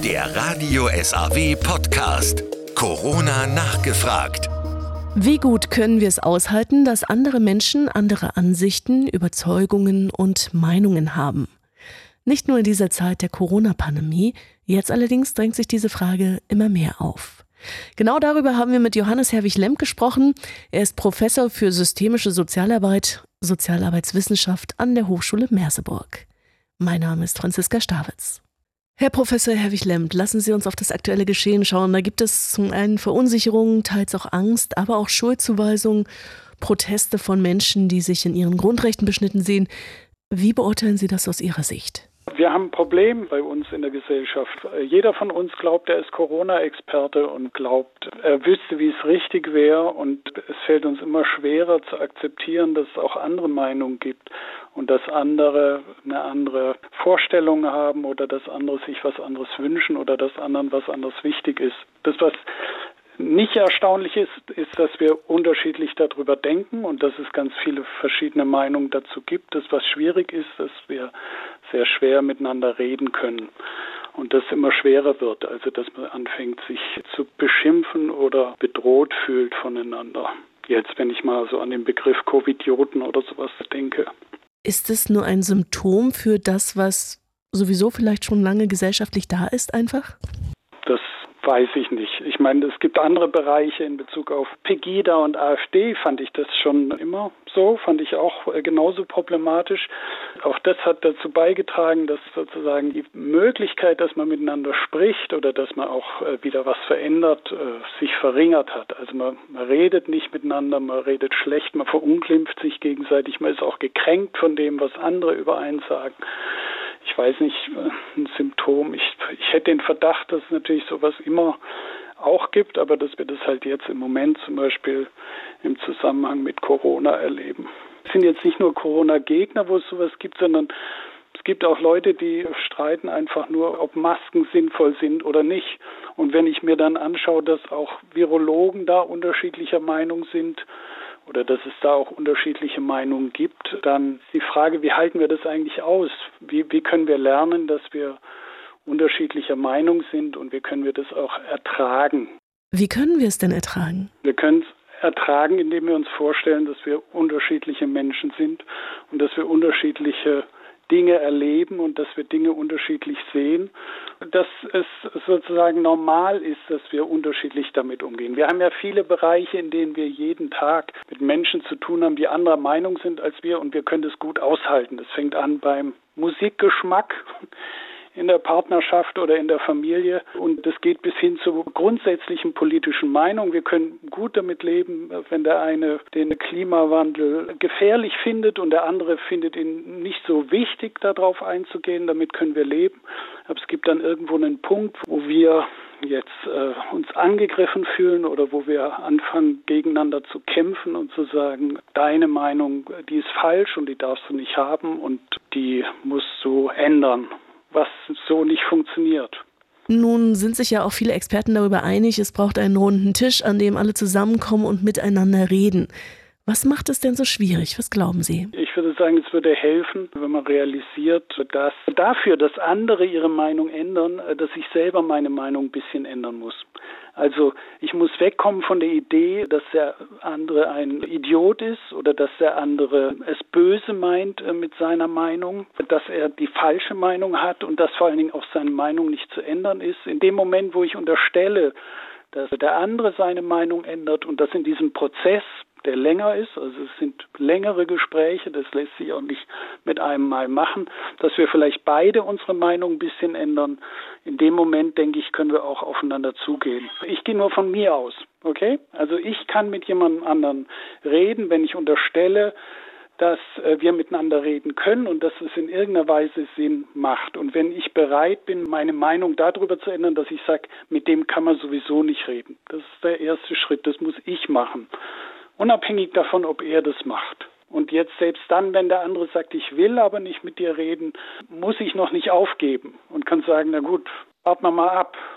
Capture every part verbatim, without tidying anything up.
Der Radio S A W Podcast. Corona nachgefragt. Wie gut können wir es aushalten, dass andere Menschen andere Ansichten, Überzeugungen und Meinungen haben? Nicht nur in dieser Zeit der Corona-Pandemie, jetzt allerdings drängt sich diese Frage immer mehr auf. Genau darüber haben wir mit Johannes Herwig-Lemp gesprochen. Er ist Professor für systemische Sozialarbeit, Sozialarbeitswissenschaft an der Hochschule Merseburg. Mein Name ist Franziska Stawitz. Herr Professor Herwig-Lemp, lassen Sie uns auf das aktuelle Geschehen schauen. Da gibt es zum einen Verunsicherung, teils auch Angst, aber auch Schuldzuweisungen, Proteste von Menschen, die sich in ihren Grundrechten beschnitten sehen. Wie beurteilen Sie das aus Ihrer Sicht? Wir haben ein Problem bei uns in der Gesellschaft. Jeder von uns glaubt, er ist Corona-Experte und glaubt, er wüsste, wie es richtig wäre. Und es fällt uns immer schwerer zu akzeptieren, dass es auch andere Meinungen gibt und dass andere eine andere Vorstellung haben oder dass andere sich was anderes wünschen oder dass anderen was anderes wichtig ist. Das, was nicht erstaunlich ist, ist, dass wir unterschiedlich darüber denken und dass es ganz viele verschiedene Meinungen dazu gibt. Das, was schwierig ist, dass wir sehr schwer miteinander reden können und das immer schwerer wird, also dass man anfängt, sich zu beschimpfen oder bedroht fühlt voneinander. Jetzt, wenn ich mal so an den Begriff Covidioten oder sowas denke. Ist es nur ein Symptom für das, was sowieso vielleicht schon lange gesellschaftlich da ist einfach? Das weiß ich nicht. Ich meine, es gibt andere Bereiche in Bezug auf Pegida und AfD, fand ich das schon immer so, fand ich auch genauso problematisch. Auch das hat dazu beigetragen, dass sozusagen die Möglichkeit, dass man miteinander spricht oder dass man auch wieder was verändert, sich verringert hat. Also man, man redet nicht miteinander, man redet schlecht, man verunglimpft sich gegenseitig, man ist auch gekränkt von dem, was andere über einen sagen. Ich weiß nicht, ein Symptom. Ich, ich hätte den Verdacht, dass es natürlich sowas immer auch gibt, aber dass wir das halt jetzt im Moment zum Beispiel im Zusammenhang mit Corona erleben. Es sind jetzt nicht nur Corona-Gegner, wo es sowas gibt, sondern es gibt auch Leute, die streiten einfach nur, ob Masken sinnvoll sind oder nicht. Und wenn ich mir dann anschaue, dass auch Virologen da unterschiedlicher Meinung sind, oder dass es da auch unterschiedliche Meinungen gibt, dann ist die Frage, wie halten wir das eigentlich aus? Wie, wie können wir lernen, dass wir unterschiedlicher Meinung sind und wie können wir das auch ertragen? Wie können wir es denn ertragen? Wir können es ertragen, indem wir uns vorstellen, dass wir unterschiedliche Menschen sind und dass wir unterschiedliche Dinge erleben und dass wir Dinge unterschiedlich sehen, dass es sozusagen normal ist, dass wir unterschiedlich damit umgehen. Wir haben ja viele Bereiche, in denen wir jeden Tag mit Menschen zu tun haben, die anderer Meinung sind als wir und wir können das gut aushalten. Das fängt an beim Musikgeschmack in der Partnerschaft oder in der Familie und das geht bis hin zu grundsätzlichen politischen Meinungen. Wir können gut damit leben, wenn der eine den Klimawandel gefährlich findet und der andere findet ihn nicht so wichtig, darauf einzugehen. Damit können wir leben. Aber es gibt dann irgendwo einen Punkt, wo wir jetzt äh, uns angegriffen fühlen oder wo wir anfangen, gegeneinander zu kämpfen und zu sagen, deine Meinung, die ist falsch und die darfst du nicht haben und die musst du ändern, was so nicht funktioniert. Nun sind sich ja auch viele Experten darüber einig, es braucht einen runden Tisch, an dem alle zusammenkommen und miteinander reden. Was macht es denn so schwierig? Was glauben Sie? Ich würde sagen, es würde helfen, wenn man realisiert, dass dafür, dass andere ihre Meinung ändern, dass ich selber meine Meinung ein bisschen ändern muss. Also ich muss wegkommen von der Idee, dass der andere ein Idiot ist oder dass der andere es böse meint mit seiner Meinung, dass er die falsche Meinung hat und dass vor allen Dingen auch seine Meinung nicht zu ändern ist. In dem Moment, wo ich unterstelle, dass der andere seine Meinung ändert und dass in diesem Prozess, der länger ist, also es sind längere Gespräche, das lässt sich auch nicht mit einem Mal machen, dass wir vielleicht beide unsere Meinung ein bisschen ändern. In dem Moment, denke ich, können wir auch aufeinander zugehen. Ich gehe nur von mir aus, okay? Also ich kann mit jemandem anderen reden, wenn ich unterstelle, dass wir miteinander reden können und dass es in irgendeiner Weise Sinn macht. Und wenn ich bereit bin, meine Meinung darüber zu ändern, dass ich sage, mit dem kann man sowieso nicht reden. Das ist der erste Schritt, das muss ich machen. Unabhängig davon, ob er das macht. Und jetzt selbst dann, wenn der andere sagt, ich will aber nicht mit dir reden, muss ich noch nicht aufgeben und kann sagen, na gut, warten wir mal ab.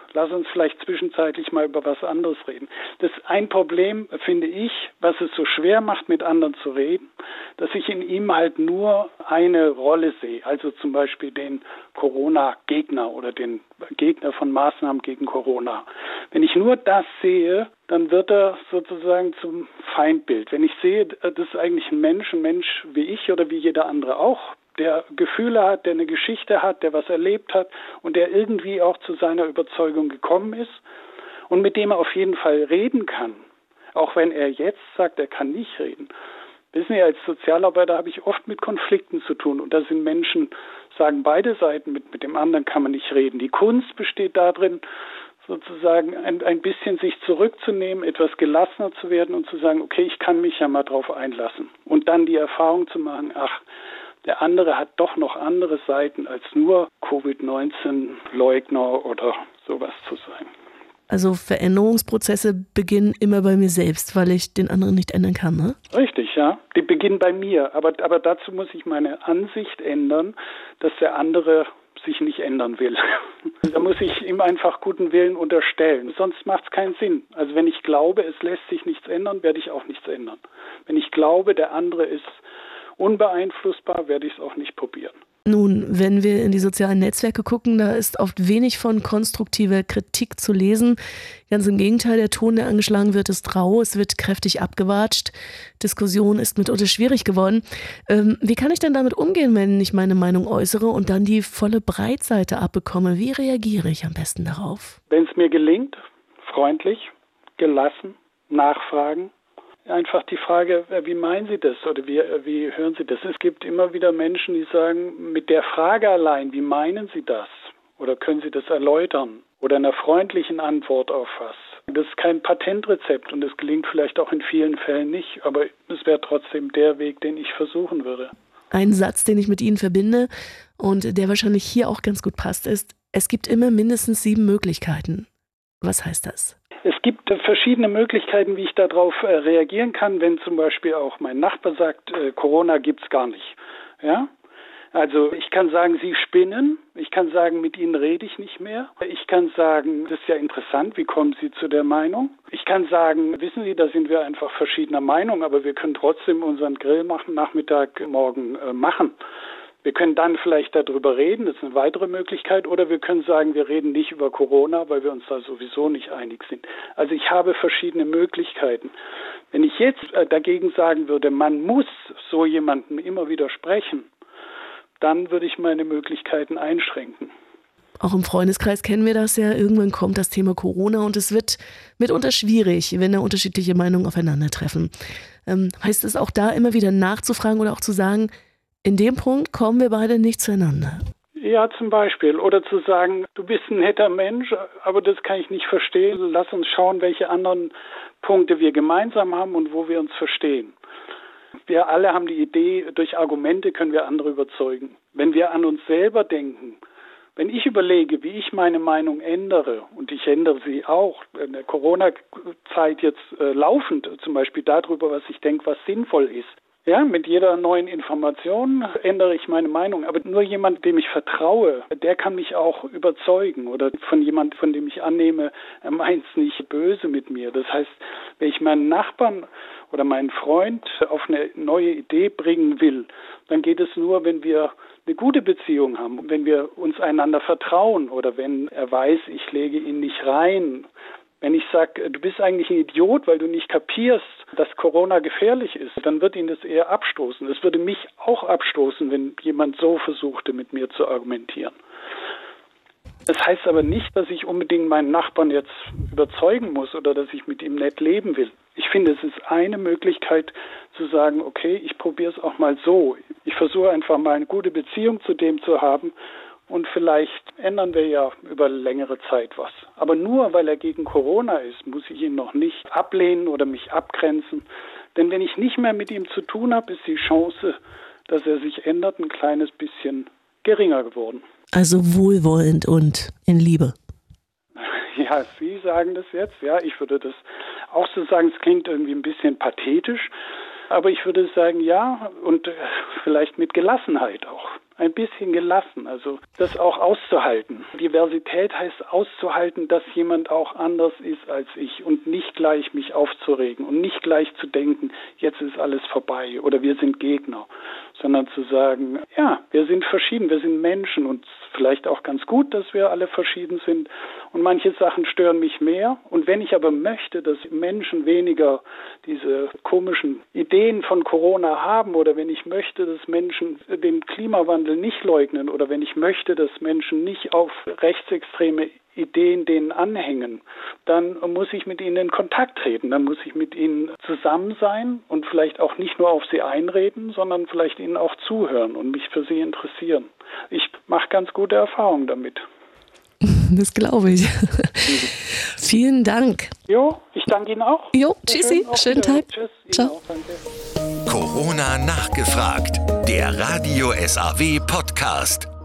lass uns vielleicht zwischenzeitlich mal über was anderes reden. Das ist ein Problem, finde ich, was es so schwer macht, mit anderen zu reden, dass ich in ihm halt nur eine Rolle sehe, also zum Beispiel den Corona-Gegner oder den Gegner von Maßnahmen gegen Corona. Wenn ich nur das sehe, dann wird er sozusagen zum Feindbild. Wenn ich sehe, das ist eigentlich ein Mensch, ein Mensch wie ich oder wie jeder andere auch, der Gefühle hat, der eine Geschichte hat, der was erlebt hat und der irgendwie auch zu seiner Überzeugung gekommen ist und mit dem er auf jeden Fall reden kann, auch wenn er jetzt sagt, er kann nicht reden. Wissen Sie, als Sozialarbeiter habe ich oft mit Konflikten zu tun und da sind Menschen, sagen beide Seiten, mit, mit dem anderen kann man nicht reden. Die Kunst besteht darin, sozusagen ein, ein bisschen sich zurückzunehmen, etwas gelassener zu werden und zu sagen, okay, ich kann mich ja mal drauf einlassen und dann die Erfahrung zu machen, ach, der andere hat doch noch andere Seiten, als nur Covid neunzehn Leugner oder sowas zu sein. Also Veränderungsprozesse beginnen immer bei mir selbst, weil ich den anderen nicht ändern kann, ne? Richtig, ja. Die beginnen bei mir. Aber, aber dazu muss ich meine Ansicht ändern, dass der andere sich nicht ändern will. Da muss ich ihm einfach guten Willen unterstellen. Sonst macht es keinen Sinn. Also wenn ich glaube, es lässt sich nichts ändern, werde ich auch nichts ändern. Wenn ich glaube, der andere ist unbeeinflussbar, werde ich es auch nicht probieren. Nun, wenn wir in die sozialen Netzwerke gucken, da ist oft wenig von konstruktiver Kritik zu lesen. Ganz im Gegenteil, der Ton, der angeschlagen wird, ist rau, es wird kräftig abgewatscht. Diskussion ist mitunter schwierig geworden. Ähm, wie kann ich denn damit umgehen, wenn ich meine Meinung äußere und dann die volle Breitseite abbekomme? Wie reagiere ich am besten darauf? Wenn es mir gelingt, freundlich, gelassen, nachfragen. Einfach die Frage, wie meinen Sie das oder wie, wie hören Sie das? Es gibt immer wieder Menschen, die sagen, mit der Frage allein, wie meinen Sie das? Oder können Sie das erläutern? Oder einer freundlichen Antwort auf was? Das ist kein Patentrezept und es gelingt vielleicht auch in vielen Fällen nicht, aber es wäre trotzdem der Weg, den ich versuchen würde. Ein Satz, den ich mit Ihnen verbinde und der wahrscheinlich hier auch ganz gut passt, ist, es gibt immer mindestens sieben Möglichkeiten. Was heißt das? Es gibt verschiedene Möglichkeiten, wie ich darauf äh, reagieren kann, wenn zum Beispiel auch mein Nachbar sagt, äh, Corona gibt's gar nicht. Ja? Also ich kann sagen, Sie spinnen. Ich kann sagen, mit Ihnen rede ich nicht mehr. Ich kann sagen, das ist ja interessant, wie kommen Sie zu der Meinung? Ich kann sagen, wissen Sie, da sind wir einfach verschiedener Meinung, aber wir können trotzdem unseren Grill machen, Nachmittag, morgen äh, machen. Wir können dann vielleicht darüber reden, das ist eine weitere Möglichkeit, oder wir können sagen, wir reden nicht über Corona, weil wir uns da sowieso nicht einig sind. Also ich habe verschiedene Möglichkeiten. Wenn ich jetzt dagegen sagen würde, man muss so jemandem immer widersprechen, dann würde ich meine Möglichkeiten einschränken. Auch im Freundeskreis kennen wir das ja. Irgendwann kommt das Thema Corona und es wird mitunter schwierig, wenn da unterschiedliche Meinungen aufeinandertreffen. Ähm, heißt es auch da immer wieder nachzufragen oder auch zu sagen, in dem Punkt kommen wir beide nicht zueinander. Ja, zum Beispiel. Oder zu sagen, du bist ein netter Mensch, aber das kann ich nicht verstehen. Lass uns schauen, welche anderen Punkte wir gemeinsam haben und wo wir uns verstehen. Wir alle haben die Idee, durch Argumente können wir andere überzeugen. Wenn wir an uns selber denken, wenn ich überlege, wie ich meine Meinung ändere, und ich ändere sie auch in der Corona-Zeit jetzt äh, laufend, zum Beispiel darüber, was ich denke, was sinnvoll ist, ja, mit jeder neuen Information ändere ich meine Meinung. Aber nur jemand, dem ich vertraue, der kann mich auch überzeugen. Oder von jemand, von dem ich annehme, er meint es nicht böse mit mir. Das heißt, wenn ich meinen Nachbarn oder meinen Freund auf eine neue Idee bringen will, dann geht es nur, wenn wir eine gute Beziehung haben, wenn wir uns einander vertrauen oder wenn er weiß, ich lege ihn nicht rein. Wenn ich sage, du bist eigentlich ein Idiot, weil du nicht kapierst, dass Corona gefährlich ist, dann wird ihn das eher abstoßen. Es würde mich auch abstoßen, wenn jemand so versuchte, mit mir zu argumentieren. Das heißt aber nicht, dass ich unbedingt meinen Nachbarn jetzt überzeugen muss oder dass ich mit ihm nett leben will. Ich finde, es ist eine Möglichkeit zu sagen, okay, ich probiere es auch mal so. Ich versuche einfach mal eine gute Beziehung zu dem zu haben. Und vielleicht ändern wir ja über längere Zeit was. Aber nur weil er gegen Corona ist, muss ich ihn noch nicht ablehnen oder mich abgrenzen. Denn wenn ich nicht mehr mit ihm zu tun habe, ist die Chance, dass er sich ändert, ein kleines bisschen geringer geworden. Also wohlwollend und in Liebe. Ja, Sie sagen das jetzt. Ja, ich würde das auch so sagen. Es klingt irgendwie ein bisschen pathetisch. Aber ich würde sagen, ja, und vielleicht mit Gelassenheit auch. ein bisschen gelassen, also das auch auszuhalten. Diversität heißt auszuhalten, dass jemand auch anders ist als ich und nicht gleich mich aufzuregen und nicht gleich zu denken, jetzt ist alles vorbei oder wir sind Gegner, sondern zu sagen, ja, wir sind verschieden, wir sind Menschen und vielleicht auch ganz gut, dass wir alle verschieden sind und manche Sachen stören mich mehr und wenn ich aber möchte, dass Menschen weniger diese komischen Ideen von Corona haben oder wenn ich möchte, dass Menschen den Klimawandel nicht leugnen oder wenn ich möchte, dass Menschen nicht auf rechtsextreme Ideen denen anhängen, dann muss ich mit ihnen in Kontakt treten, dann muss ich mit ihnen zusammen sein und vielleicht auch nicht nur auf sie einreden, sondern vielleicht ihnen auch zuhören und mich für sie interessieren. Ich mache ganz gute Erfahrungen damit. Das glaube ich. Vielen Dank. Jo, ich danke Ihnen auch. Jo, tschüssi, schönen Tag. Tschüss. Ciao. Ihnen auch, danke. Corona nachgefragt. Der Radio S A W Podcast.